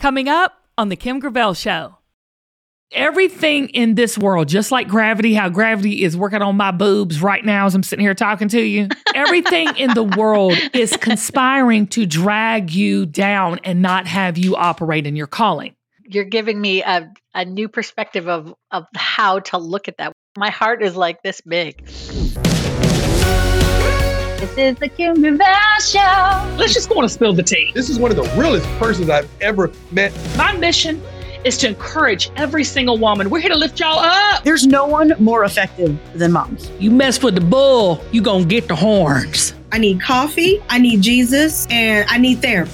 Coming up on The Kim Gravel Show. Everything in this world, just like gravity, how gravity is working on my boobs right now as I'm sitting here talking to you, everything in the world is conspiring to drag you down and not have you operate in your calling. You're giving me a new perspective of how to look at that. My heart is like this big. This is the Kim Gravel Show. Let's just go on and spill the tea. This is one of the realest persons I've ever met. My mission is to encourage every single woman. We're here to lift y'all up. There's no one more effective than moms. You mess with the bull, you gonna get the horns. I need coffee, I need Jesus, and I need therapy.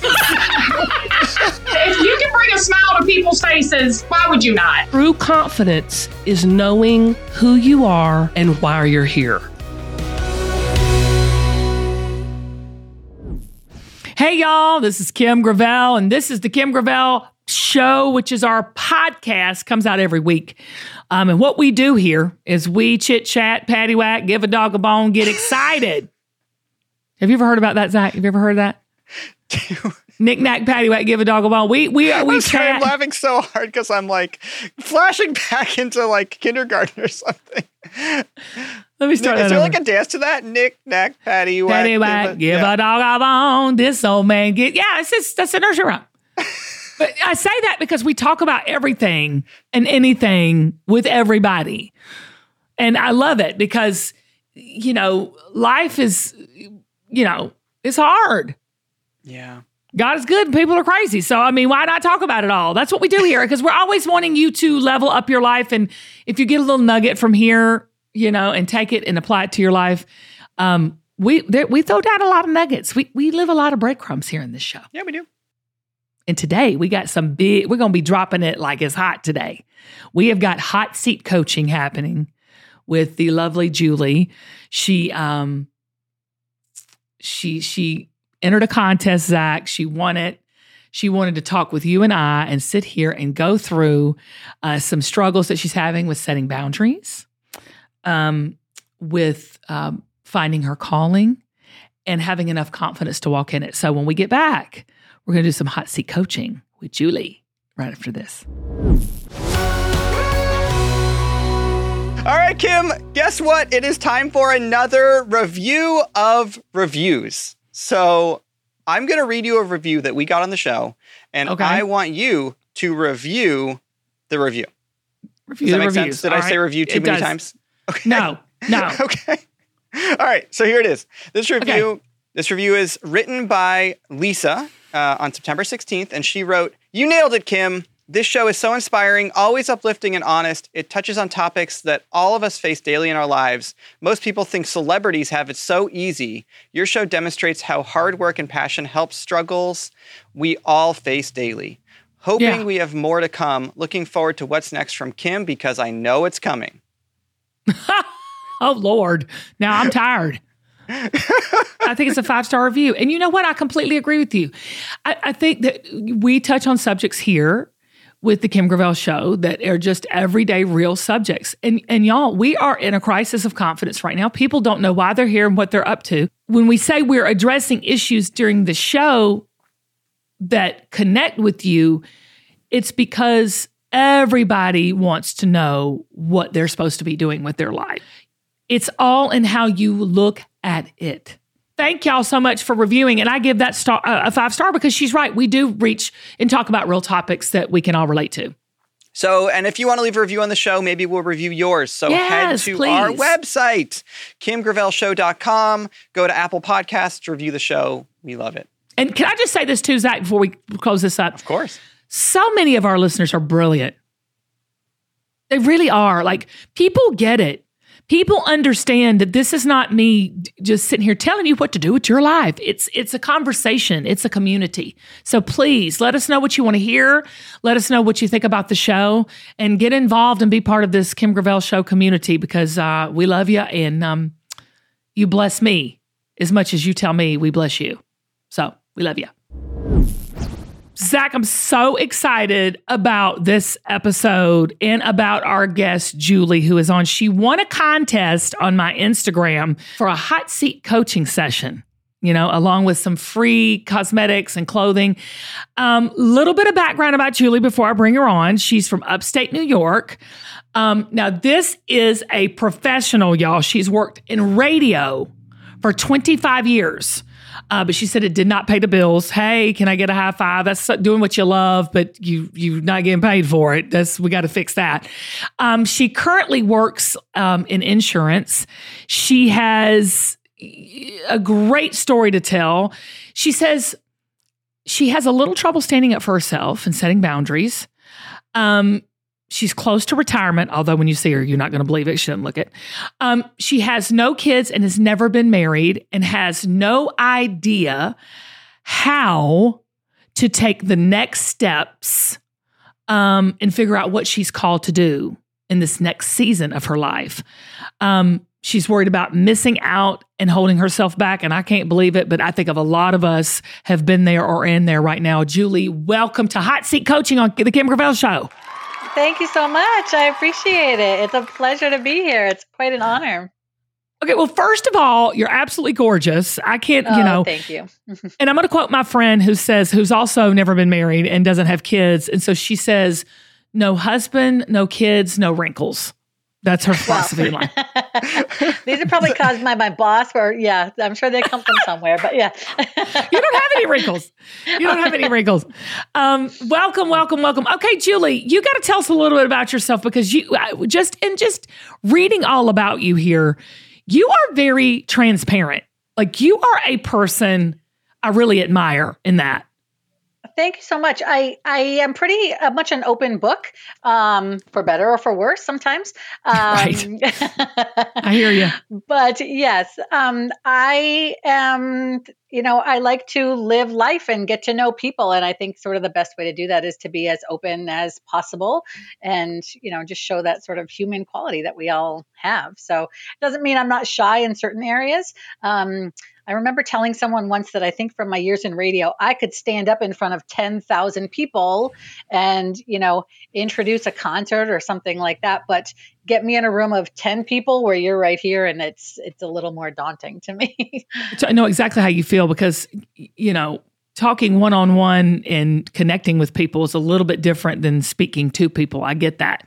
If you can bring a smile to people's faces, why would you not? True confidence is knowing who you are and why you're here. Hey, y'all, this is Kim Gravel, and this is the Kim Gravel Show, which is our podcast, comes out every week. And what we do here is we chit-chat, patty-whack, give a dog a bone, get excited. Have you ever heard about that, Zach? Have you ever heard of that? Knick-knack, patty-whack, give a dog a bone. We I'm laughing so hard because I'm like flashing back into like kindergarten or something. Let me start. Is there like a dance to that? Knick-knack, patty-whack, patty-whack, give a dog a bone. This old man get. Yeah, that's a nursery rhyme. But I say that because we talk about everything and anything with everybody. And I love it because, life is, it's hard. Yeah. God is good and people are crazy. So, why not talk about it all? That's what we do here because we're always wanting you to level up your life. And if you get a little nugget from here, and take it and apply it to your life, we throw down a lot of nuggets. We live a lot of breadcrumbs here in this show. Yeah, we do. And today we got some we're going to be dropping it like it's hot today. We have got hot seat coaching happening with the lovely Julie. She entered a contest, Zach. She won it. She wanted to talk with you and I and sit here and go through some struggles that she's having with setting boundaries, with finding her calling and having enough confidence to walk in it. So when we get back, we're going to do some hot seat coaching with Julie right after this. All right, Kim, guess what? It is time for another review of reviews. So I'm going to read you a review that we got on the show, and okay. I want you to review the review. Does that make sense? Did I say review too many times? Okay. No. Okay. All right, so here it is. This review is written by Lisa on September 16th, and she wrote, "You nailed it, Kim. This show is so inspiring, always uplifting and honest. It touches on topics that all of us face daily in our lives. Most people think celebrities have it so easy. Your show demonstrates how hard work and passion help struggles we all face daily. Hoping we have more to come. Looking forward to what's next from Kim because I know it's coming." Oh, Lord. Now I'm tired. I think it's a 5-star review. And you know what? I completely agree with you. I think that we touch on subjects here with the Kim Gravel Show that are just everyday real subjects. And y'all, we are in a crisis of confidence right now. People don't know why they're here and what they're up to. When we say we're addressing issues during the show that connect with you, it's because everybody wants to know what they're supposed to be doing with their life. It's all in how you look at it. Thank y'all so much for reviewing. And I give that a 5-star because she's right. We do reach and talk about real topics that we can all relate to. So, and if you want to leave a review on the show, maybe we'll review yours. So head to our website, KimGravelShow.com. Go to Apple Podcasts, review the show. We love it. And can I just say this too, Zach, before we close this up? Of course. So many of our listeners are brilliant. They really are. Like, people get it. People understand that this is not me just sitting here telling you what to do with your life. It's a conversation. It's a community. So please let us know what you want to hear. Let us know what you think about the show and get involved and be part of this Kim Gravel Show community because we love you and you bless me as much as you tell me we bless you. So we love you. Zach, I'm so excited about this episode and about our guest, Julie, who is on. She won a contest on my Instagram for a hot seat coaching session. along with some free cosmetics and clothing. Little bit of background about Julie before I bring her on. She's from upstate New York. Now, this is a professional, y'all. She's worked in radio for 25 years. But she said it did not pay the bills. Hey, can I get a high five? That's doing what you love, but you're not getting paid for it. We got to fix that. She currently works in insurance. She has a great story to tell. She says she has a little trouble standing up for herself and setting boundaries. She's close to retirement, although when you see her, you're not going to believe it. She doesn't look it. She has no kids and has never been married and has no idea how to take the next steps and figure out what she's called to do in this next season of her life. She's worried about missing out and holding herself back, and I can't believe it, but I think of a lot of us have been there or in there right now. Julie, welcome to Hot Seat Coaching on the Kim Gravel Show. Thank you so much. I appreciate it. It's a pleasure to be here. It's quite an honor. Okay, well, first of all, you're absolutely gorgeous. I can't, Thank you. And I'm going to quote my friend who's also never been married and doesn't have kids. And so she says, no husband, no kids, no wrinkles. That's her philosophy line. These are probably caused by my boss, or I'm sure they come from somewhere, but yeah. You don't have any wrinkles. Welcome. Okay, Julie, you got to tell us a little bit about yourself, because you just reading all about you here, you are very transparent. Like, you are a person I really admire in that. Thank you so much. I am pretty much an open book, for better or for worse sometimes. Right. I hear you. But yes, I am, I like to live life and get to know people. And I think sort of the best way to do that is to be as open as possible and, just show that sort of human quality that we all have. So it doesn't mean I'm not shy in certain areas. I remember telling someone once that I think from my years in radio, I could stand up in front of 10,000 people and, introduce a concert or something like that. But get me in a room of 10 people where you're right here, and it's a little more daunting to me. I know exactly how you feel, because, talking one-on-one and connecting with people is a little bit different than speaking to people. I get that.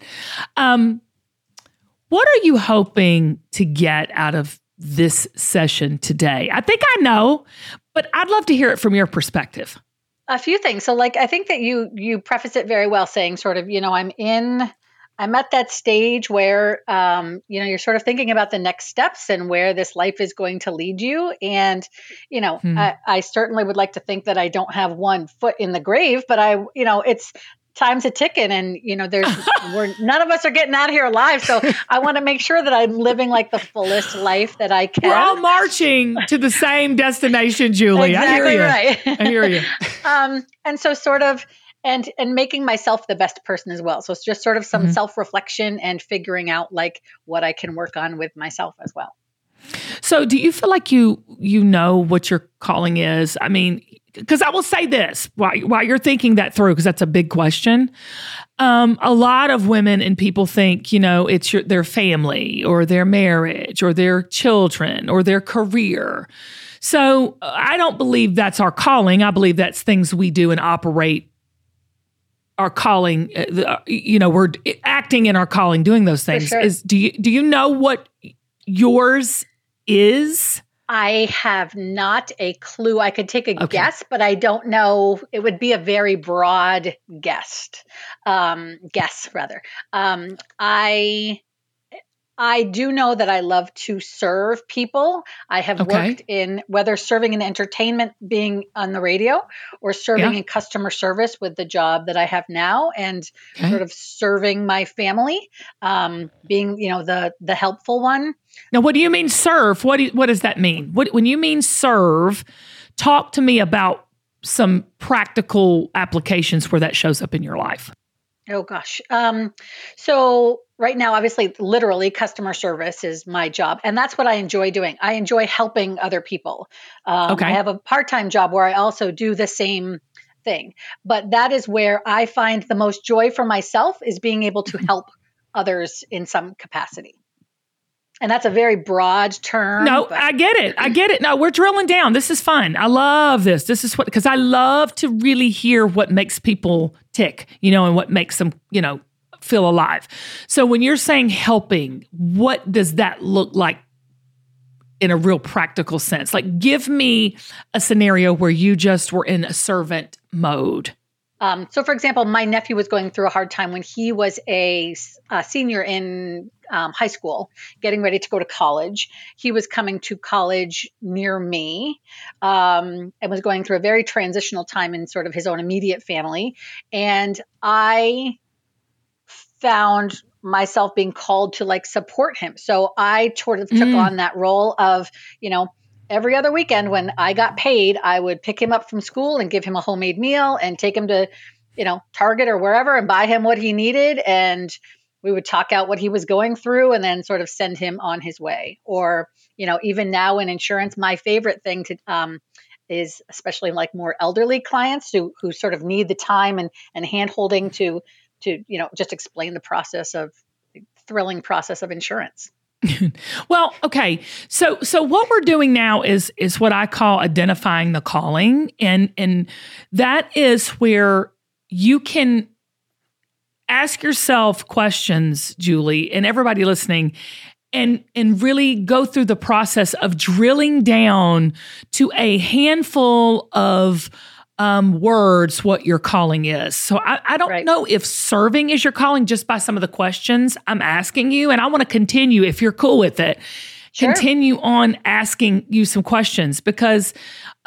What are you hoping to get out of this session today? I think I know, but I'd love to hear it from your perspective. A few things. So I think that you preface it very well, saying sort of, I'm at that stage where, you're sort of thinking about the next steps and where this life is going to lead you. And, I certainly would like to think that I don't have one foot in the grave, but it's time's a ticking, and none of us are getting out of here alive. So I want to make sure that I'm living like the fullest life that I can. We're all marching to the same destination, Julie. Exactly, I hear you. And so sort of, and making myself the best person as well. So it's just sort of some self-reflection and figuring out like what I can work on with myself as well. So do you feel like you know what your calling is? I mean, because I will say this while you're thinking that through, because that's a big question. A lot of women and people think, it's their family or their marriage or their children or their career. So I don't believe that's our calling. I believe that's things we do and operate our calling. We're acting in our calling, doing those things. For sure. Do you know what yours is? I have not a clue. I could take a guess, but I don't know. It would be a very broad guess. I do know that I love to serve people. I have worked in, whether serving in entertainment, being on the radio, or serving in customer service with the job that I have now, and sort of serving my family, being, the helpful one. Now, what do you mean serve? What does that mean? When you mean serve, talk to me about some practical applications where that shows up in your life. Oh, gosh. So right now, obviously, literally customer service is my job. And that's what I enjoy doing. I enjoy helping other people. I have a part-time job where I also do the same thing. But that is where I find the most joy for myself, is being able to help others in some capacity. And that's a very broad term. No, I get it. No, we're drilling down. This is fun. I love this. This is because I love to really hear what makes people tick, and what makes them, feel alive. So when you're saying helping, what does that look like in a real practical sense? Like, give me a scenario where you just were in a servant mode. So, for example, my nephew was going through a hard time when he was a senior in high school, getting ready to go to college. He was coming to college near me and was going through a very transitional time in sort of his own immediate family. And I found myself being called to support him. So I sort of took on that role of, every other weekend when I got paid, I would pick him up from school and give him a homemade meal and take him to, Target or wherever and buy him what he needed. And we would talk out what he was going through and then sort of send him on his way. Or, even now in insurance, my favorite thing to is especially more elderly clients who sort of need the time and hand holding to just explain the thrilling process of insurance. Well, okay. So what we're doing now is what I call identifying the calling. And that is where you can ask yourself questions, Julie, and everybody listening, and really go through the process of drilling down to a handful of words what your calling is. So I don't know if serving is your calling just by some of the questions I'm asking you. And I want to continue, if you're cool with it, continue on asking you some questions because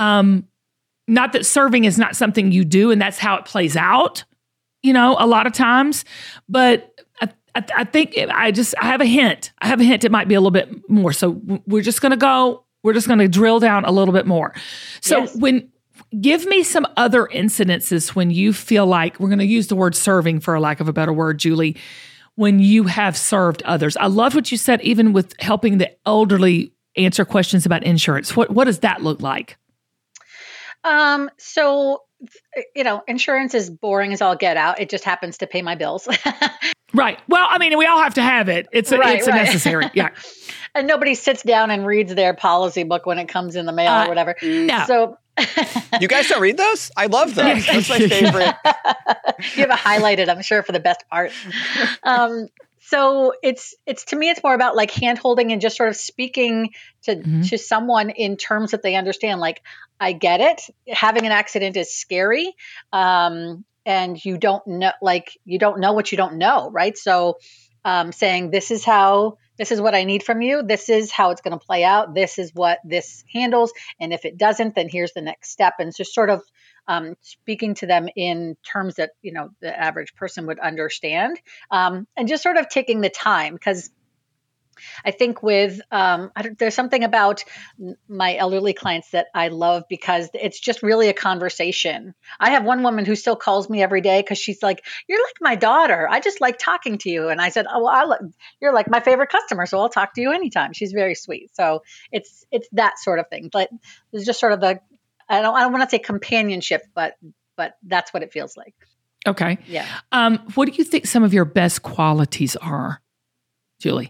not that serving is not something you do and that's how it plays out, a lot of times. But I think I have a hint. It might be a little bit more. So we're just going to drill down a little bit more. So give me some other incidences when you feel like, we're going to use the word serving for a lack of a better word, Julie, when you have served others. I love what you said, even with helping the elderly answer questions about insurance. What does that look like? So, insurance is boring as all get out. It just happens to pay my bills. Right. Well, I mean, we all have to have it. It's a necessary. Yeah. And nobody sits down and reads their policy book when it comes in the mail or whatever. No. So you guys don't read those? I love those. That's my favorite. You have it highlighted, I'm sure, for the best part. So it's to me, it's more about hand holding and just sort of speaking to someone in terms that they understand. I get it. Having an accident is scary. And you don't know what you don't know. Right. So saying this is what I need from you. This is how it's going to play out. This is what this handles. And if it doesn't, then here's the next step. And just sort of speaking to them in terms that, the average person would understand. And just sort of taking the time, because I think there's something about my elderly clients that I love because it's just really a conversation. I have one woman who still calls me every day because she's like, "You're like my daughter. I just like talking to you." And I said, "Oh, well, you're like my favorite customer, so I'll talk to you anytime." She's very sweet. So it's that sort of thing. But there's just sort of I don't want to say companionship, but that's what it feels like. Okay. Yeah. What do you think some of your best qualities are, Julie?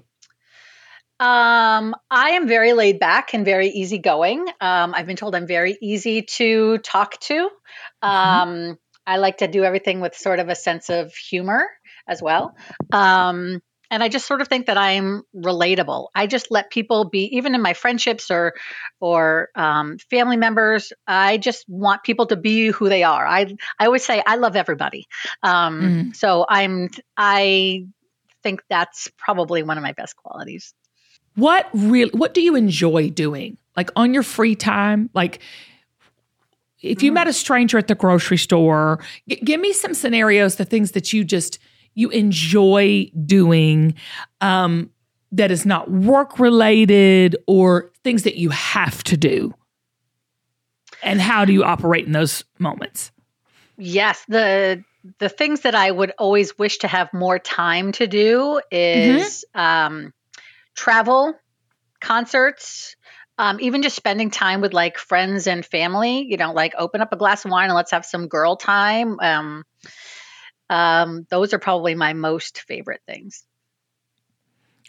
I am very laid back and very easygoing. I've been told I'm very easy to talk to. I like to do everything with sort of a sense of humor as well. And I just sort of think that I'm relatable. I just let people be, even in my friendships or family members. I just want people to be who they are. I always say I love everybody. So I think that's probably one of my best qualities. What do you enjoy doing? On your free time? If you met a stranger at the grocery store, give me some scenarios, the things that you enjoy doing that is not work related or things that you have to do. And how do you operate in those moments? Yes, the things that I would always wish to have more time to do is travel, concerts, even just spending time with friends and family, open up a glass of wine and let's have some girl time. Those are probably my most favorite things.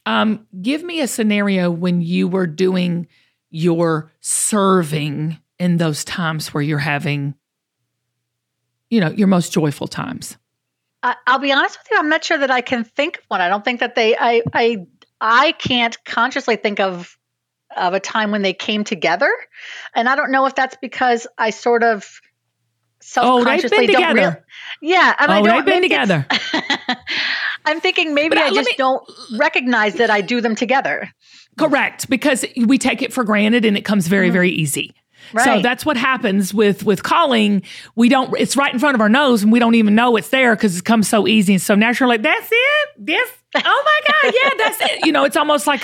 Give me a scenario when you were doing your serving in those times where you're having, your most joyful times. I'll be honest with you. I'm not sure that I can think of one. I don't think that I can't consciously think of a time when they came together. And I don't know if that's because I sort of self-consciously they've been don't together. Yeah. And they've been together. I'm thinking maybe I just don't recognize that I do them together. Correct. Because we take it for granted and it comes very, very easy. Right. So that's what happens with calling. It's right in front of our nose and we don't even know it's there because it comes so easy and so natural. Like, that's it? Oh my God. Yeah, that's it. It's almost like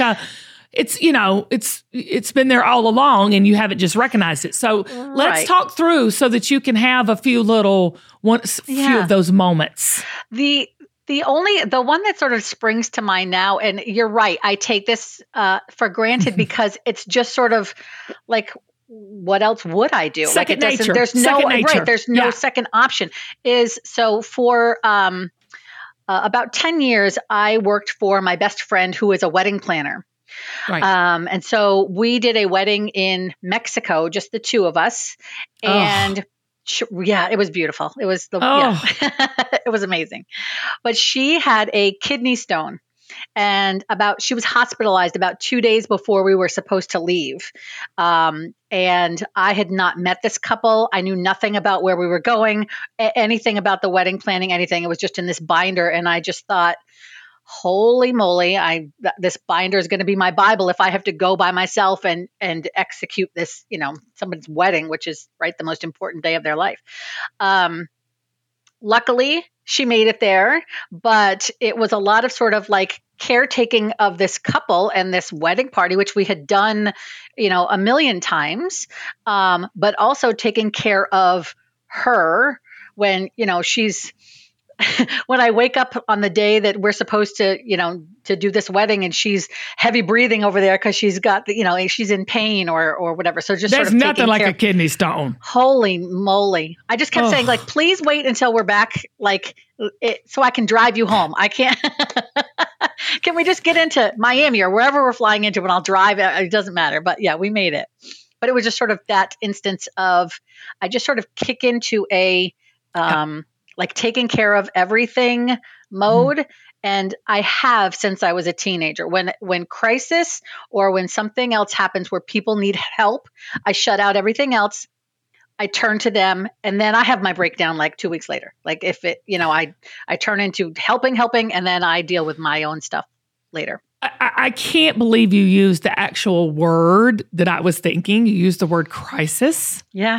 it's been there all along and you haven't just recognized it. So let's talk through so that you can have a few few of those moments. The one that sort of springs to mind now, and you're right, I take this for granted because it's just sort of like, what else would I do? Second nature. There's no second option. So for about 10 years, I worked for my best friend who is a wedding planner. Right. And so we did a wedding in Mexico, just the two of us. And it was beautiful. It was it was amazing. But she had a kidney stone. And she was hospitalized about 2 days before we were supposed to leave. And I had not met this couple. I knew nothing about where we were going, anything about the wedding planning, anything. It was just in this binder. And I just thought, holy moly, this binder is going to be my Bible if I have to go by myself and execute this, somebody's wedding, which is the most important day of their life. Luckily, she made it there, but it was a lot of sort of like caretaking of this couple and this wedding party, which we had done, a million times, but also taking care of her when, she's when I wake up on the day that we're supposed to, to do this wedding and she's heavy breathing over there because she's got, she's in pain or whatever. So just there's sort of nothing like a kidney stone. Holy moly. I just kept saying please wait until we're back, so I can drive you home. I can't. Can we just get into Miami or wherever we're flying into and I'll drive? It doesn't matter. But yeah, we made it. But it was just sort of that instance of, I just sort of kick into a, taking care of everything mode. And I have since I was a teenager. When crisis or when something else happens where people need help, I shut out everything else. I turn to them and then I have my breakdown 2 weeks later. If it, I turn into helping, and then I deal with my own stuff later. I can't believe you used the actual word that I was thinking. You used the word crisis. Yeah.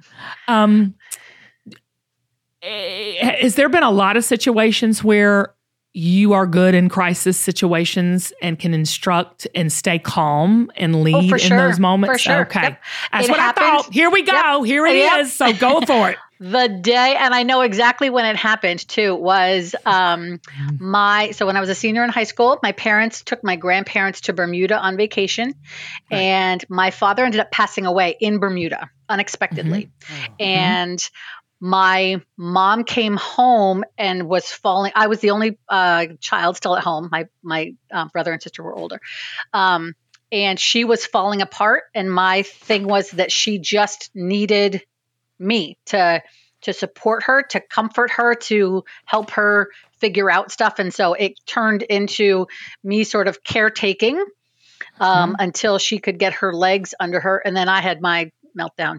Has there been a lot of situations where you are good in crisis situations and can instruct and stay calm and lead in those moments? For sure. Okay. Yep. That's what I thought. Here we go. Yep. Here it is. So go for it. The day, and I know exactly when it happened too, was so when I was a senior in high school, my parents took my grandparents to Bermuda on vacation, and my father ended up passing away in Bermuda unexpectedly. And my mom came home and was falling. I was the only child still at home. My brother and sister were older. And she was falling apart. And my thing was that she just needed me to support her, to comfort her, to help her figure out stuff. And so it turned into me sort of caretaking until she could get her legs under her. And then I had my meltdown,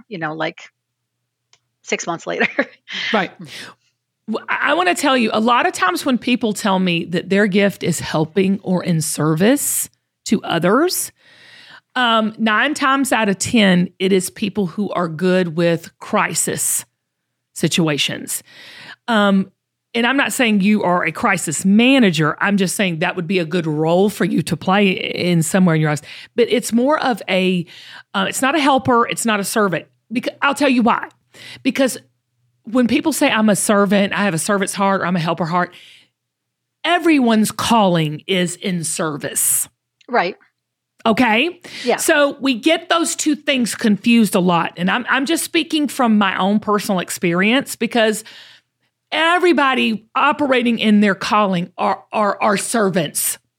6 months later. Right. I want to tell you, a lot of times when people tell me that their gift is helping or in service to others, 9 times out of 10, it is people who are good with crisis situations. And I'm not saying you are a crisis manager. I'm just saying that would be a good role for you to play in somewhere in your life. But it's more of it's not a helper. It's not a servant. Because I'll tell you why. Because when people say I'm a servant, I have a servant's heart, or I'm a helper heart, everyone's calling is in service. Right. Okay? Yeah. So we get those two things confused a lot. And I'm just speaking from my own personal experience because everybody operating in their calling are servants.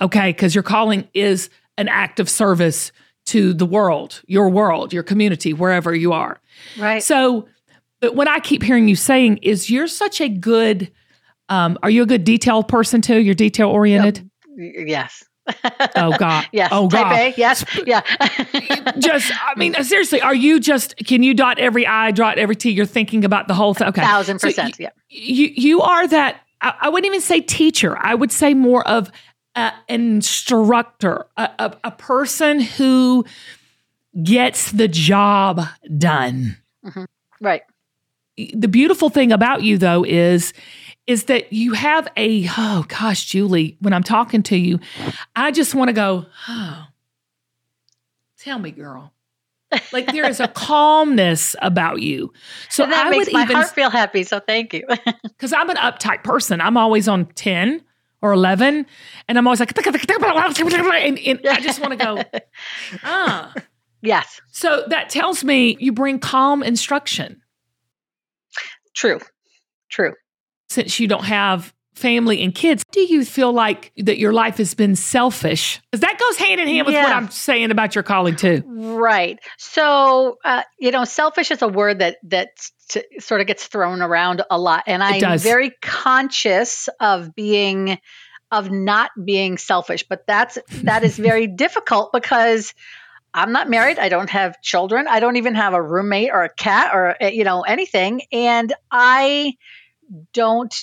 Okay. Because your calling is an act of service to the world, your community, wherever you are. Right. So, but what I keep hearing you saying is you're such a good, are you a good detail person too? You're detail oriented? Yes. Oh God. Yes. Oh God. Type A. Yes. Yeah. Seriously, are you can you dot every I, dot every T? You're thinking about the whole thing. Okay. 1,000%. So yeah. You are that, I wouldn't even say teacher. I would say more of an instructor, a person who gets the job done. Mm-hmm. Right. The beautiful thing about you though is that you have oh gosh, Julie, when I'm talking to you, I just want to go, oh, tell me, girl. Like there is a calmness about you. So and that makes my heart feel happy. So thank you. Because I'm an uptight person. I'm always on 10 or 11. And I'm always like, and I just want to go, Yes. So that tells me you bring calm instruction. True. Since you don't have family and kids, do you feel like that your life has been selfish? Because that goes hand in hand with what I'm saying about your calling too. Right. So, selfish is a word that sort of gets thrown around a lot. And I'm very conscious of not being selfish, but that is very difficult because I'm not married. I don't have children. I don't even have a roommate or a cat or, anything. And I don't,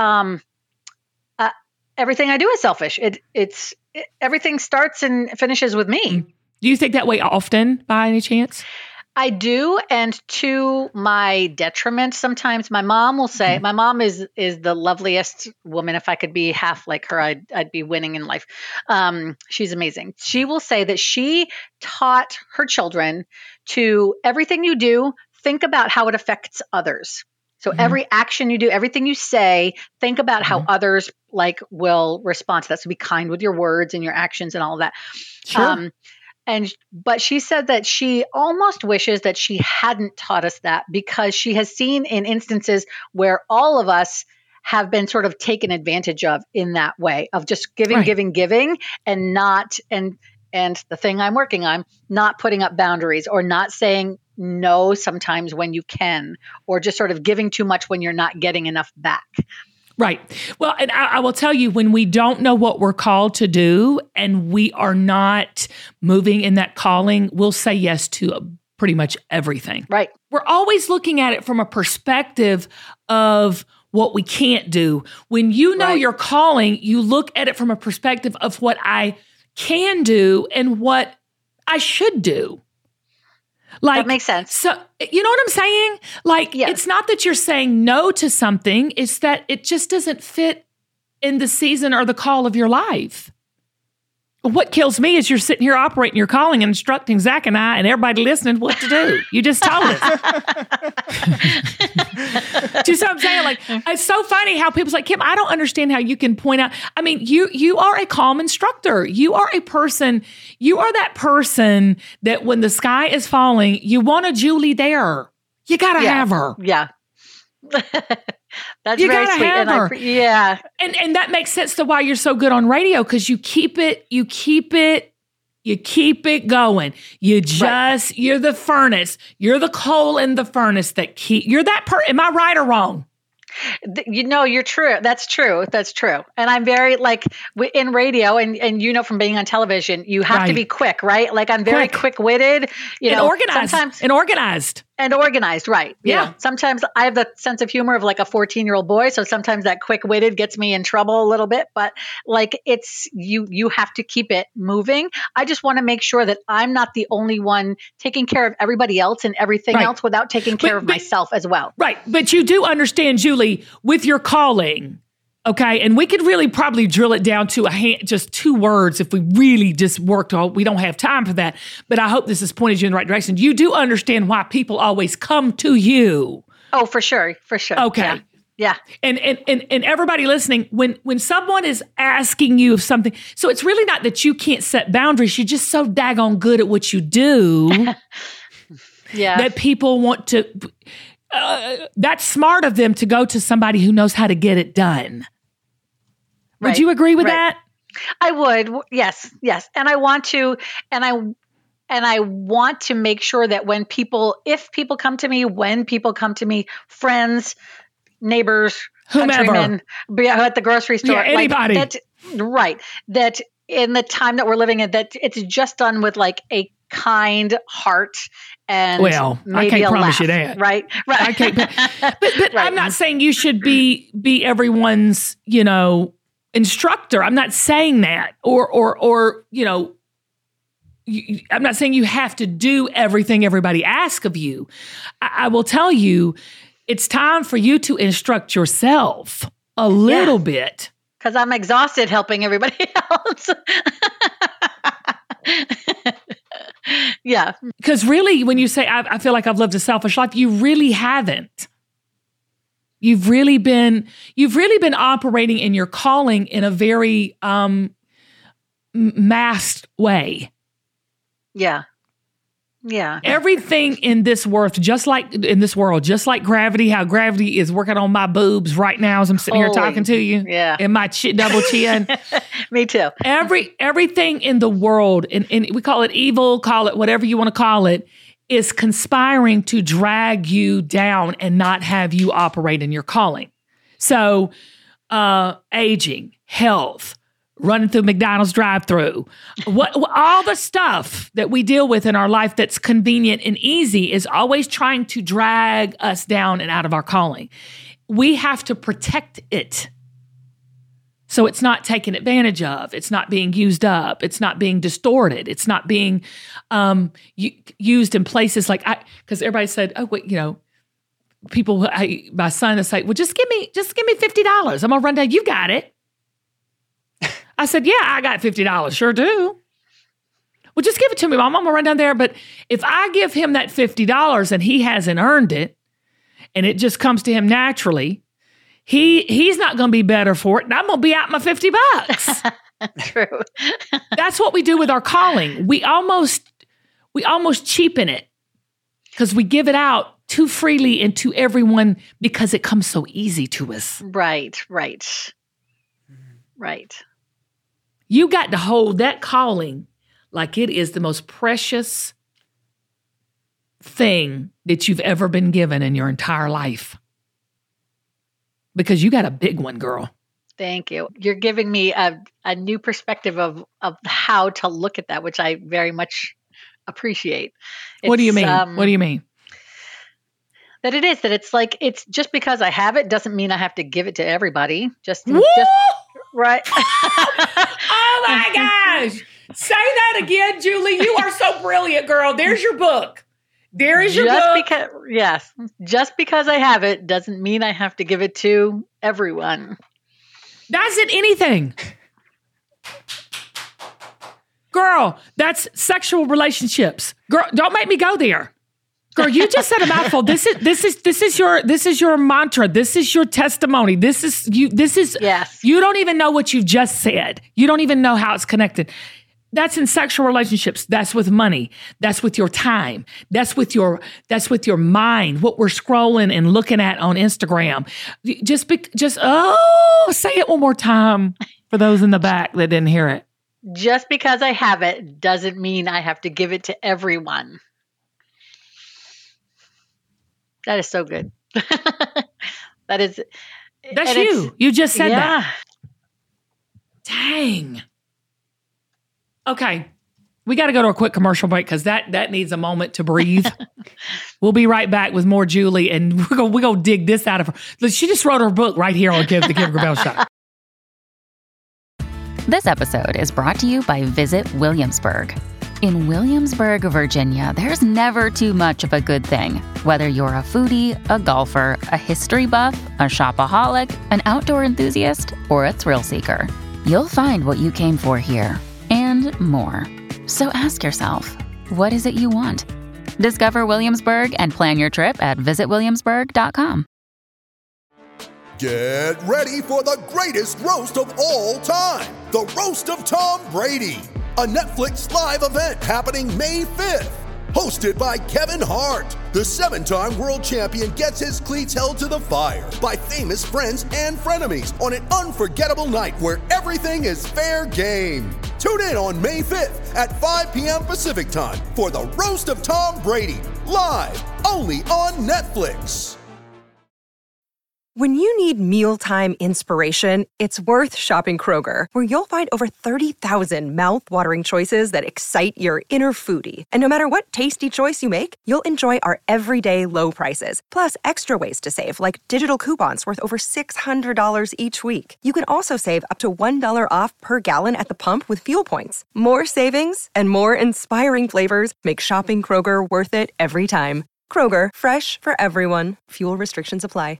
everything I do is selfish. Everything starts and finishes with me. Do you think that way often by any chance? I do. And to my detriment, sometimes my mom will say, my mom is the loveliest woman. If I could be half like her, I'd be winning in life. She's amazing. She will say that she taught her children to everything you do, think about how it affects others. So every action you do, everything you say, think about how others will respond to that. So be kind with your words and your actions and all of that. Sure. But she said that she almost wishes that she hadn't taught us that because she has seen in instances where all of us have been sort of taken advantage of in that way of just giving and not, and the thing I'm working on, not putting up boundaries or not saying no sometimes when you can, or just sort of giving too much when you're not getting enough back. Right. Well, and I will tell you, when we don't know what we're called to do and we are not moving in that calling, we'll say yes to pretty much everything. Right. We're always looking at it from a perspective of what we can't do. When you know your calling, you look at it from a perspective of what I can do and what I should do. That makes sense. So, you know what I'm saying? It's not that you're saying no to something. It's that it just doesn't fit in the season or the call of your life. What kills me is you're sitting here operating your calling and instructing Zach and I and everybody listening what to do. You just told us. Do you see what I'm saying? It's so funny how people's like, Kim, I don't understand how you can point out. I mean, you are a calm instructor. You are a person. You are that person that when the sky is falling, you want a Julie there. You got to have her. Yeah. That's you very gotta sweet. Have and her. And that makes sense to why you're so good on radio, because you keep it going. You're the furnace. You're the coal in the furnace you're that am I right or wrong? You're true. That's true. And I'm very in radio and from being on television, you have to be quick, right? I'm very quick-witted, and organized. And organized, right. Yeah. Sometimes I have the sense of humor of a 14-year-old boy. So sometimes that quick-witted gets me in trouble a little bit, but it's, you have to keep it moving. I just want to make sure that I'm not the only one taking care of everybody else and everything else without taking care of myself as well. Right. But you do understand, Julie, with your calling, okay, and we could really probably drill it down to just 2 words if we really just worked on. We don't have time for that, but I hope this has pointed you in the right direction. You do understand why people always come to you. Oh, for sure. Okay. Yeah. And everybody listening, when someone is asking you of something, so it's really not that you can't set boundaries. You're just so daggone good at what you do that people want to. That's smart of them to go to somebody who knows how to get it done. Would you agree with that? I would. Yes. And I want to, and I want to make sure that if people come to me, friends, neighbors, whomever, countrymen, at the grocery store, anybody, that in the time that we're living in, that it's just done with like a kind heart and I can't promise you that, right? I can't, but right. I'm not saying you should be everyone's, instructor. I'm not saying that, or I'm not saying you have to do everything everybody asks of you. I will tell you, it's time for you to instruct yourself a little bit. Because I'm exhausted helping everybody else. Yeah. Because really, when you say, I feel like I've lived a selfish life, you really haven't. You've really been operating in your calling in a very masked way. Yeah. Yeah. Everything in this world, just like gravity, how gravity is working on my boobs right now as I'm sitting here talking to you. Yeah. And my double chin. Me too. Everything in the world, and we call it evil, call it whatever you want to call it, is conspiring to drag you down and not have you operate in your calling. So, aging, health, running through McDonald's drive-thru, what all the stuff that we deal with in our life that's convenient and easy is always trying to drag us down and out of our calling. We have to protect it. So it's not taken advantage of. It's not being used up. It's not being distorted. It's not being used in places like, because everybody said, oh, wait, people, my son is like, well, just give me $50. I'm going to run down. You got it. I said, yeah, I got $50. Sure do. Well, just give it to me, Mom. I'm going to run down there. But if I give him that $50 and he hasn't earned it, and it just comes to him naturally, he's not going to be better for it. And I'm going to be out my $50. True. That's what we do with our calling. We almost cheapen it because we give it out too freely and to everyone because it comes so easy to us. Right. You got to hold that calling like it is the most precious thing that you've ever been given in your entire life. Because you got a big one, girl. Thank you. You're giving me a new perspective of how to look at that, which I very much appreciate. What do you mean? What do you mean? That it's like, it's just because I have it doesn't mean I have to give it to everybody. Just right. Oh my gosh. Say that again, Julie. You are so brilliant, girl. There's your book. There is your book. Just because I have it doesn't mean I have to give it to everyone. That's in anything. Girl, that's sexual relationships. Girl, don't make me go there. Girl, you just said a mouthful. This is your mantra. This is your testimony. Yes. You don't even know what you just said. You don't even know how it's connected. That's in sexual relationships. That's with money. That's with your time. That's with your mind. What we're scrolling and looking at on Instagram. Say it one more time for those in the back that didn't hear it. Just because I have it doesn't mean I have to give it to everyone. That is so good. That's you. You just said that. Dang. Okay. We got to go to a quick commercial break because that needs a moment to breathe. We'll be right back with more Julie, and we're going to dig this out of her. She just wrote her book right here on the Kim Gravel Show. This episode is brought to you by Visit Williamsburg. In Williamsburg, Virginia, there's never too much of a good thing. Whether you're a foodie, a golfer, a history buff, a shopaholic, an outdoor enthusiast, or a thrill seeker, you'll find what you came for here and more. So ask yourself, what is it you want? Discover Williamsburg and plan your trip at visitwilliamsburg.com. Get ready for the greatest roast of all time, the Roast of Tom Brady, a Netflix live event happening May 5th. hosted by Kevin Hart. The 7-time world champion gets his cleats held to the fire by famous friends and frenemies on an unforgettable night where everything is fair game. Tune in on May 5th at 5 p.m. Pacific time for the Roast of Tom Brady, live only on Netflix. When you need mealtime inspiration, it's worth shopping Kroger, where you'll find over 30,000 mouth-watering choices that excite your inner foodie. And no matter what tasty choice you make, you'll enjoy our everyday low prices, plus extra ways to save, like digital coupons worth over $600 each week. You can also save up to $1 off per gallon at the pump with fuel points. More savings and more inspiring flavors make shopping Kroger worth it every time. Kroger, fresh for everyone. Fuel restrictions apply.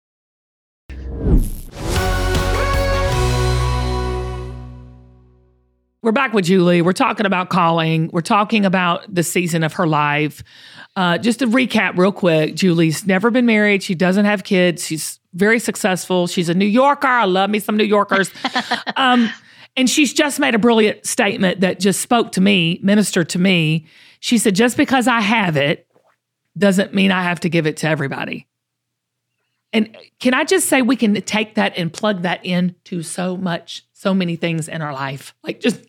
We're back with Julie. We're talking about calling. We're talking about the season of her life. Just to recap real quick, Julie's never been married. She doesn't have kids. She's very successful. She's a New Yorker. I love me some New Yorkers. And she's just made a brilliant statement that just spoke to me, ministered to me. She said, just because I have it doesn't mean I have to give it to everybody. And can I just say we can take that and plug that into so many things in our life. Like just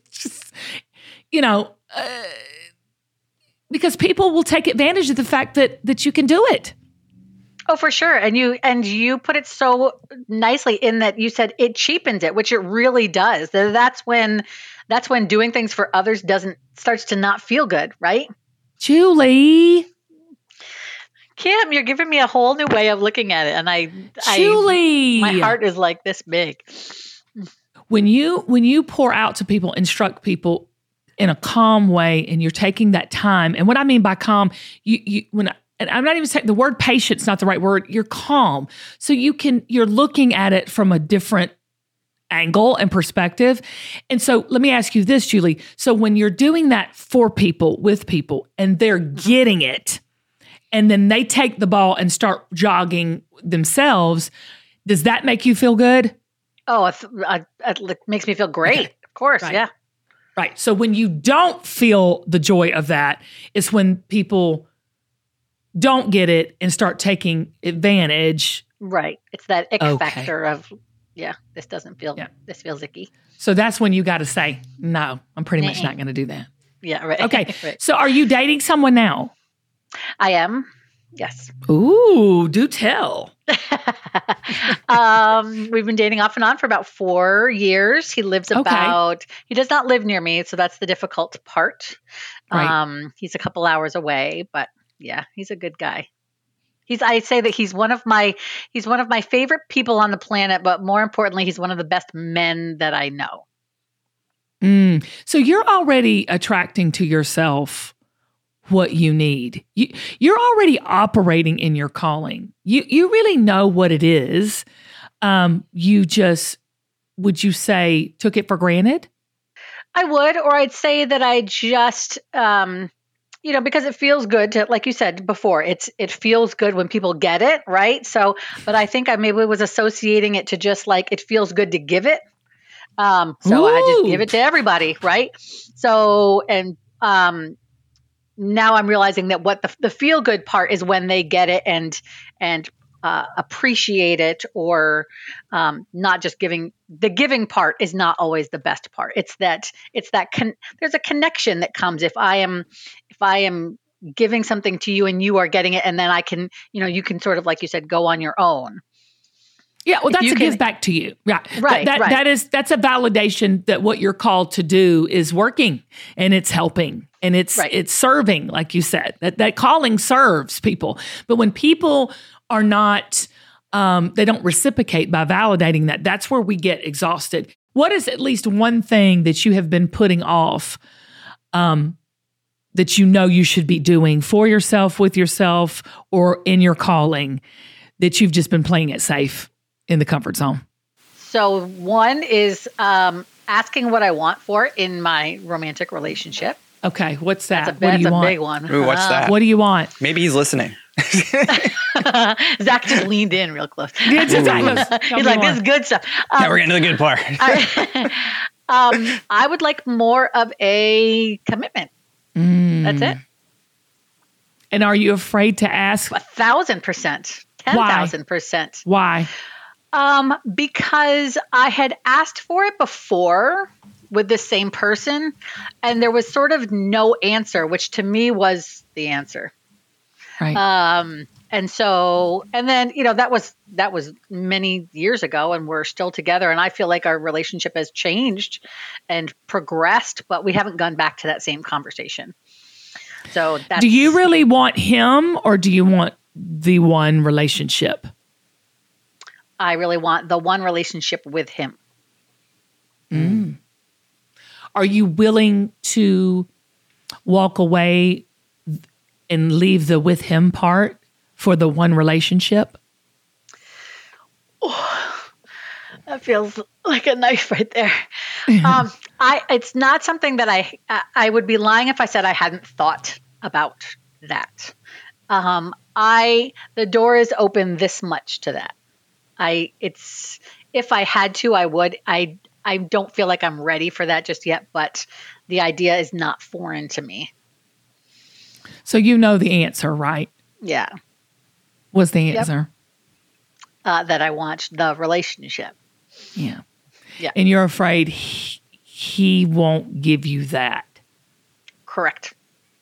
because people will take advantage of the fact that you can do it. Oh, for sure. And you put it so nicely in that you said it cheapens it, which it really does. That's when doing things for others starts to not feel good, right? Julie. Kim, you're giving me a whole new way of looking at it. And Julie, my heart is like this big. When you pour out to people, instruct people in a calm way, and you're taking that time, and what I mean by calm, and I'm not even saying the word patience, not the right word. You're calm, so you're looking at it from a different angle and perspective. And so let me ask you this, Julie. So when you're doing that for people, with people, and they're getting it, and then they take the ball and start jogging themselves, does that make you feel good? Oh, it makes me feel great. Okay. Of course, right. Yeah. Right. So when you don't feel the joy of that, it's when people don't get it and start taking advantage. Right. It's that ick factor of, this doesn't feel, this feels icky. So that's when you got to say, no, I'm pretty much not going to do that. Yeah, right. Okay. Right. So are you dating someone now? I am. Yes. Ooh, do tell. We've been dating off and on for about 4 years. He lives he does not live near me, so that's the difficult part. Right. He's a couple hours away, but yeah, he's a good guy. I say that he's one of my favorite people on the planet, but more importantly, he's one of the best men that I know. So you're already attracting to yourself what you need. You're already operating in your calling. You really know what it is. You just, would you say, took it for granted? I would, or I'd say that I just, because it feels good to, like you said before, it feels good when people get it, right? So, but I think I maybe was associating it to just like, it feels good to give it. So I just give it to everybody, right? So, and, now I'm realizing that what the feel good part is when they get it and appreciate it, or not just giving. The giving part is not always the best part. It's that there's a connection that comes if I am giving something to you and you are getting it, and then I can, you can sort of, like you said, go on your own. Yeah, well, that's a give back to you. Right. Right. That's a validation that what you're called to do is working, and it's helping, and it's serving, like you said. That calling serves people. But when people are not, they don't reciprocate by validating that, that's where we get exhausted. What is at least one thing that you have been putting off that you should be doing for yourself, with yourself, or in your calling, that you've just been playing it safe in the comfort zone? So one is asking what I want for in my romantic relationship. Okay, what's that? That's a big one. Ooh, what's that? What do you want? Maybe he's listening. Zach just leaned in real close. Yeah, He's like, this is good stuff. Now we're getting to the good part. I would like more of a commitment. That's it. And are you afraid to ask? 1,000%. 10,000%. Why? Because I had asked for it before with the same person, and there was sort of no answer, which to me was the answer. Right. And then, that was many years ago, and we're still together. And I feel like our relationship has changed and progressed, but we haven't gone back to that same conversation. So do you really want him, or do you want the one relationship? I really want the one relationship with him. Mm. Are you willing to walk away and leave the with him part for the one relationship? Oh, that feels like a knife right there. It's not something that I would be lying if I said I hadn't thought about that. The door is open this much to that. If I had to, I would. I don't feel like I'm ready for that just yet, but the idea is not foreign to me. So you know the answer, right? Yeah. What's the answer? That I want the relationship. Yeah. Yeah. And you're afraid he won't give you that. Correct.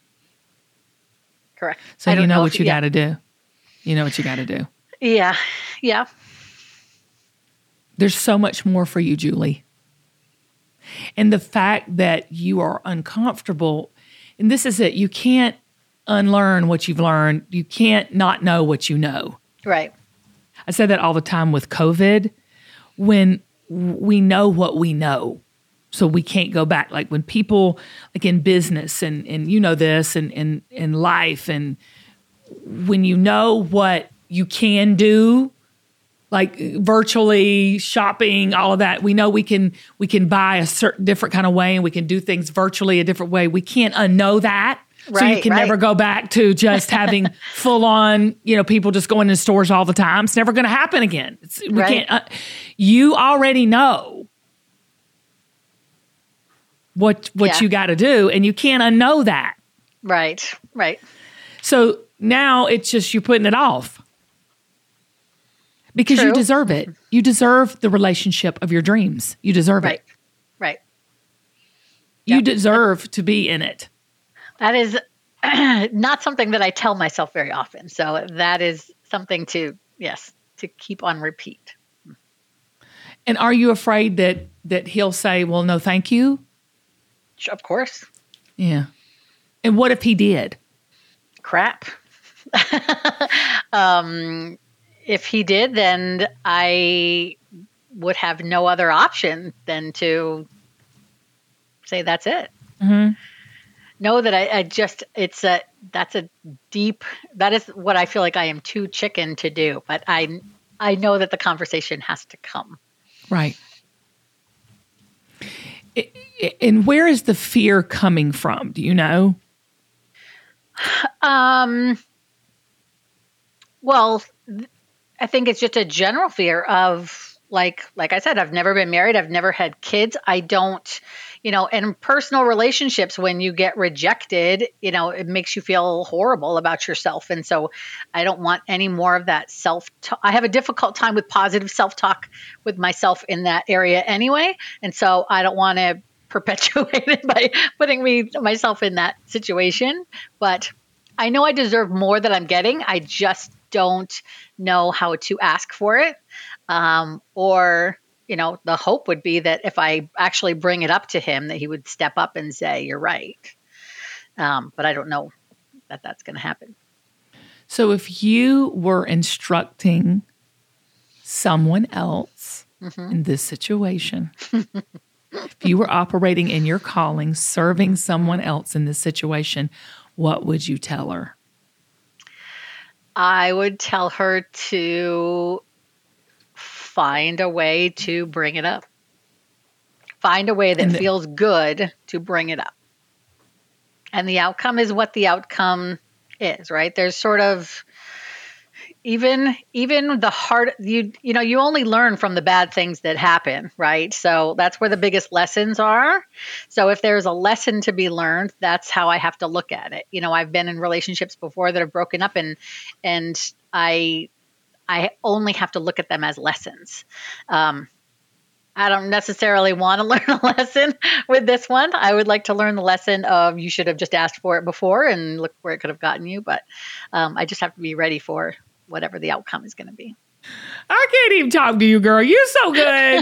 So you know what you got to do. You know what you got to do. Yeah. Yeah. There's so much more for you, Julie. And the fact that you are uncomfortable, and this is it, you can't unlearn what you've learned. You can't not know what you know. Right. I say that all the time with COVID, when we know what we know. So we can't go back. Like when people, like in business and you know this and in life, and when you know what you can do, like virtually shopping, all of that, we know we can buy a certain different kind of way, and we can do things virtually a different way. We can't unknow that. Right, so you can never go back to just having full on, people just going to stores all the time. It's never going to happen again. We can't. You already know what you got to do, and you can't unknow that. Right. So now it's just you putting it off because you deserve it. You deserve the relationship of your dreams. You deserve it. Right. You deserve to be in it. That is not something that I tell myself very often. So that is something to keep on repeat. And are you afraid that he'll say, well, no, thank you? Of course. Yeah. And what if he did? Crap. If he did, then I would have no other option than to say that's it. Mm-hmm. Know that that is what I feel like I am too chicken to do, but I know that the conversation has to come. Right. And where is the fear coming from? Do you know? Well, I think it's just a general fear of like I said, I've never been married. I've never had kids. I don't, in personal relationships, when you get rejected, it makes you feel horrible about yourself. And so I don't want any more of that self-talk. I have a difficult time with positive self-talk with myself in that area anyway. And so I don't want to perpetuate it by putting myself in that situation. But I know I deserve more than I'm getting. I just don't know how to ask for it. The hope would be that if I actually bring it up to him, that he would step up and say, you're right. But I don't know that that's going to happen. So if you were instructing someone else in this situation, if you were operating in your calling, serving someone else in this situation, what would you tell her? I would tell her to find a way to bring it up. Find a way that feels good to bring it up. And the outcome is what the outcome is, right? There's sort of, even the hard, you only learn from the bad things that happen, right? So that's where the biggest lessons are. So if there's a lesson to be learned, that's how I have to look at it. I've been in relationships before that have broken up, and I only have to look at them as lessons. I don't necessarily want to learn a lesson with this one. I would like to learn the lesson of you should have just asked for it before and look where it could have gotten you. But I just have to be ready for whatever the outcome is going to be. I can't even talk to you, girl. You're so good.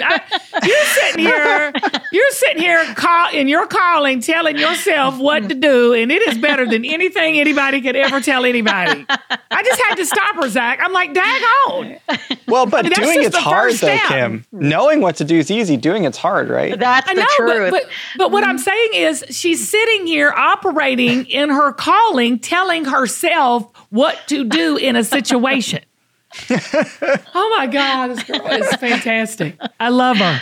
You're sitting here in your calling, telling yourself what to do, and it is better than anything anybody could ever tell anybody. I just had to stop her, Zach. I'm like, daggone. Well, but doing it's hard, though, Kim. Knowing what to do is easy. Doing it's hard, right? That's the truth. But what I'm saying is she's sitting here operating in her calling, telling herself what to do in a situation. Oh my God, this girl is fantastic. I love her.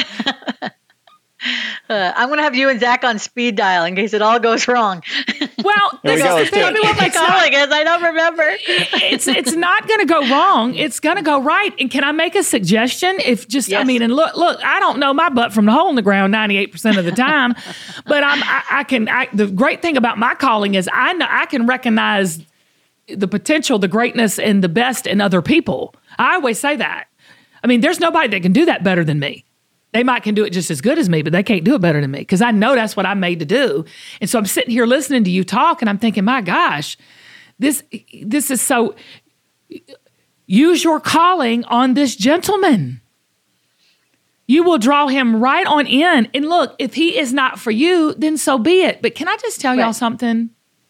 I'm going to have you and Zach on speed dial in case it all goes wrong. Well, this is the thing. Tell me what my calling is. I don't remember. It's not going to go wrong. It's going to go right. And can I make a suggestion? Yes. And look, I don't know my butt from the hole in the ground 98% of the time, but the great thing about my calling is I know I can recognize the potential, the greatness, and the best in other people. I always say that. There's nobody that can do that better than me. They can do it just as good as me, but they can't do it better than me because I know that's what I'm made to do. And so I'm sitting here listening to you talk, and I'm thinking, my gosh, this is so. Use your calling on this gentleman. You will draw him right on in. And look, if he is not for you, then so be it. But can I just tell y'all something?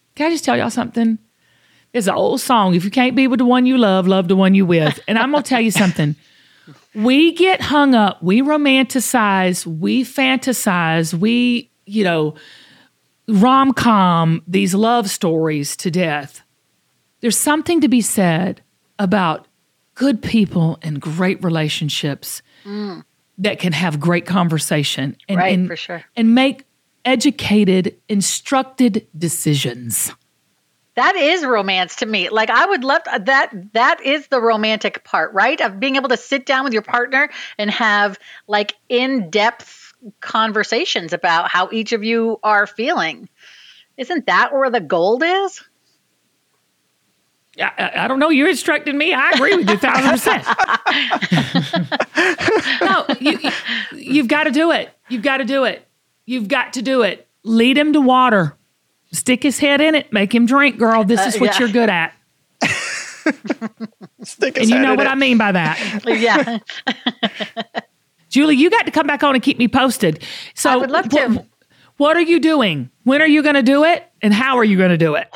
It's an old song. If you can't be with the one you love, love the one you with. And I'm going to tell you something. We get hung up. We romanticize. We fantasize. We, rom-com these love stories to death. There's something to be said about good people and great relationships that can have great conversation. And for sure. And make educated, instructed decisions. That is romance to me. Like I would love that. That is the romantic part, right? Of being able to sit down with your partner and have like in-depth conversations about how each of you are feeling. Isn't that where the gold is? I don't know. You're instructing me. I agree with you 1,000%. No, you've got to do it. You've got to do it. You've got to do it. Lead him to water. Stick his head in it. Make him drink, girl. This is what you're good at. Stick his and you head know in what it. I mean by that. Yeah. Julie, you got to come back on and keep me posted. So I would love to. What are you doing? When are you going to do it? And how are you going to do it?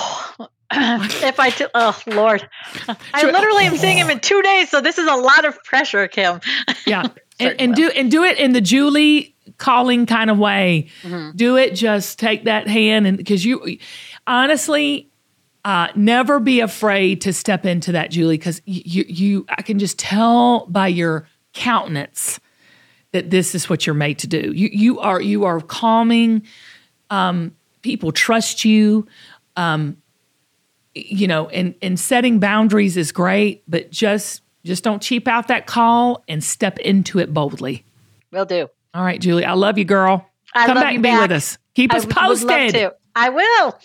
Oh Lord, I literally am seeing him in 2 days, so this is a lot of pressure, Kim. Yeah, and do it in the Julie calling kind of way. Mm-hmm. Do it. Just take that hand, and because you honestly never be afraid to step into that, Julie, because you I can just tell by your countenance that this is what you're made to do. You are calming. People trust you. And setting boundaries is great, but just don't cheap out that call and step into it boldly. Will do. All right, Julie, I love you, girl. Come back and be with us. Keep us posted. Would love to. I will.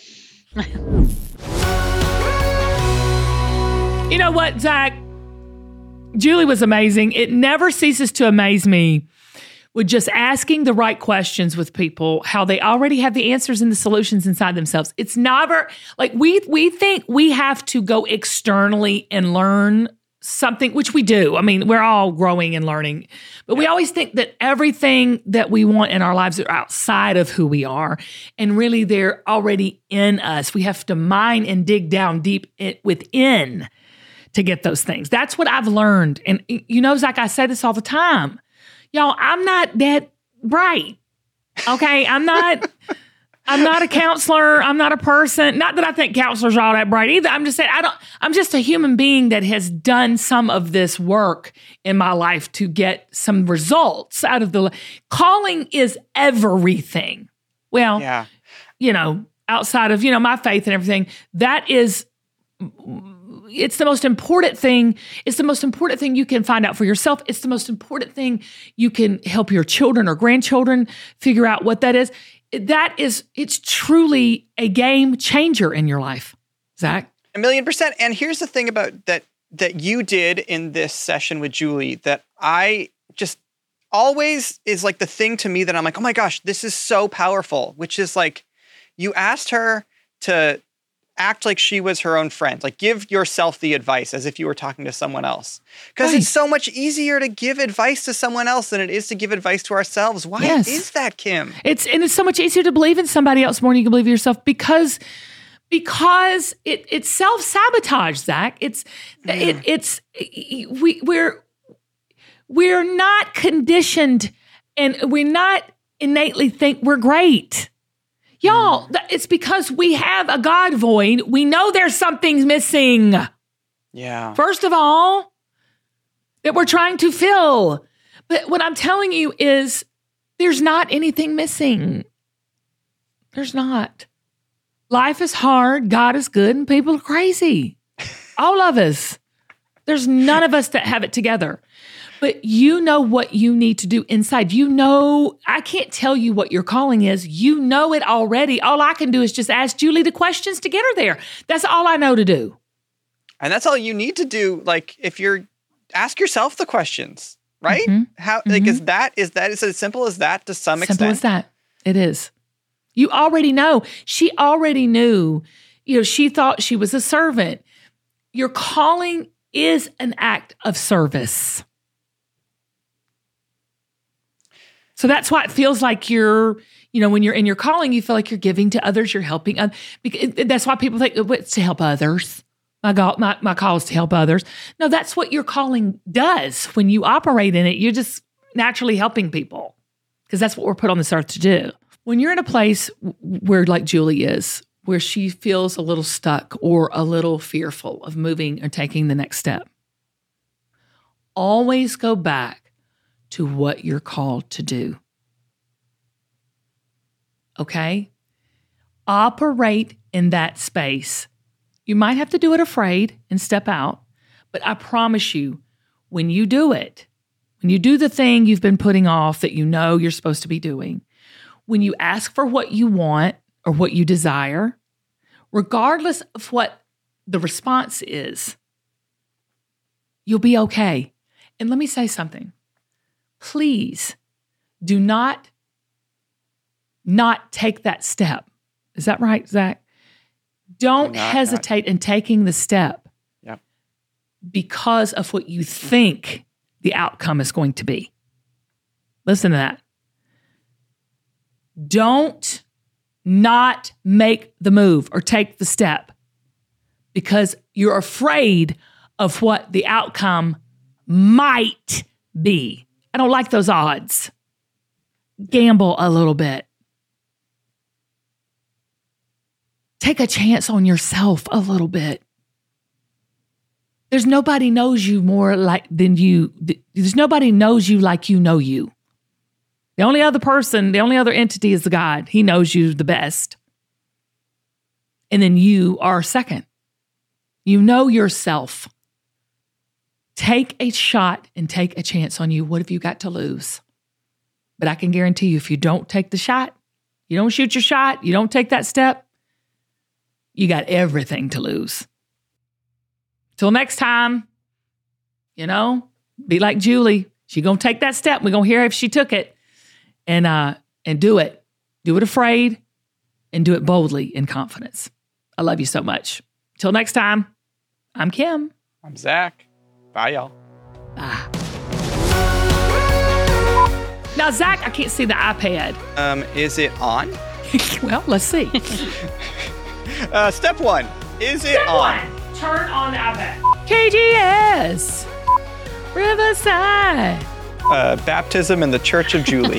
You know what, Zach? Julie was amazing. It never ceases to amaze me with just asking the right questions with people, how they already have the answers and the solutions inside themselves. It's never like we think we have to go externally and learn something, which we do. I mean, we're all growing and learning, but we always think that everything that we want in our lives are outside of who we are. And really they're already in us. We have to mine and dig down deep within to get those things. That's what I've learned. And Zach, I say this all the time. Y'all, I'm not that bright. Okay. I'm not a counselor. I'm not a person. Not that I think counselors are all that bright either. I'm just saying I'm just a human being that has done some of this work in my life to get some results out of the calling is everything. Well, outside of, my faith and everything, that is it's the most important thing. It's the most important thing you can find out for yourself. It's the most important thing you can help your children or grandchildren figure out what that is. It's truly a game changer in your life, Zach. 1,000,000%. And here's the thing about that you did in this session with Julie that I just always is like the thing to me that I'm like, oh my gosh, this is so powerful, which is like you asked her to act like she was her own friend, like give yourself the advice as if you were talking to someone else. Because it's so much easier to give advice to someone else than it is to give advice to ourselves. Why is that, Kim? It's so much easier to believe in somebody else more than you can believe in yourself because it's self-sabotage, Zach. We're not conditioned and we're not innately think we're great. Y'all, it's because we have a God void. We know there's something missing. Yeah. First of all, that we're trying to fill. But what I'm telling you is there's not anything missing. There's not. Life is hard, God is good, and people are crazy. All of us. There's none of us that have it together. But you know what you need to do inside. You know, I can't tell you what your calling is. You know it already. All I can do is just ask Julie the questions to get her there. That's all I know to do. And that's all you need to do. Like, if you're, ask yourself the questions, right? How, like, is it as simple as that to some extent? Simple as that. It is. You already know. She already knew. You know, she thought she was a servant. Your calling is an act of service. So that's why it feels like you're, you know, when you're in your calling, you feel like you're giving to others, you're helping. That's why people think it's to help others. My call is to help others. No, that's what your calling does. When you operate in it, you're just naturally helping people because that's what we're put on this earth to do. When you're in a place where, like Julie is, where she feels a little stuck or a little fearful of moving or taking the next step, always go back to what you're called to do. Okay? Operate in that space. You might have to do it afraid and step out, but I promise you, when you do it, when you do the thing you've been putting off that you know you're supposed to be doing, when you ask for what you want or what you desire, regardless of what the response is, you'll be okay. And let me say something. Please do not take that step. Is that right, Zach? Don't hesitate in taking the step because of what you think the outcome is going to be. Listen to that. Don't not make the move or take the step because you're afraid of what the outcome might be. I don't like those odds. Gamble a little bit. Take a chance on yourself a little bit. There's nobody knows you more than you. There's nobody knows you like you know you. The only other entity is the God. He knows you the best. And then you are second. You know yourself. Take a shot and take a chance on you. What have you got to lose? But I can guarantee you, if you don't take the shot, you don't shoot your shot, you don't take that step, you got everything to lose. Till next time, you know, be like Julie. She's going to take that step. We're going to hear if she took it and do it. Do it afraid and do it boldly in confidence. I love you so much. Till next time, I'm Kim. I'm Zach. Bye, y'all. Bye. Now, Zach, I can't see the iPad. Is it on? Well, let's see. Step 1. Is it on? Turn on the iPad. KGS. Riverside. Baptism in the Church of Julie.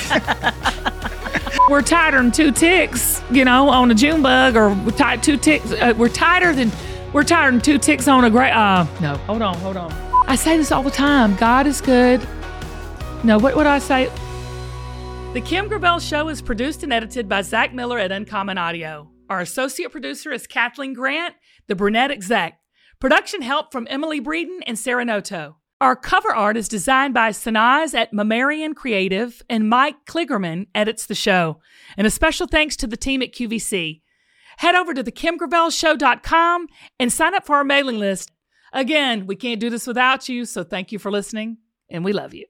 We're tighter than 2 ticks, you know, on a June bug, or we're tied 2 ticks. We're tighter than 2 ticks on a gray. No, hold on. I say this all the time. God is good. No, what would I say? The Kim Gravel Show is produced and edited by Zach Miller at Uncommon Audio. Our associate producer is Kathleen Grant, the brunette exec. Production help from Emily Breeden and Sarah Noto. Our cover art is designed by Sanaz at Mammarian Creative, and Mike Kligerman edits the show. And a special thanks to the team at QVC. Head over to thekimgravelshow.com and sign up for our mailing list. Again, we can't do this without you, so thank you for listening, and we love you.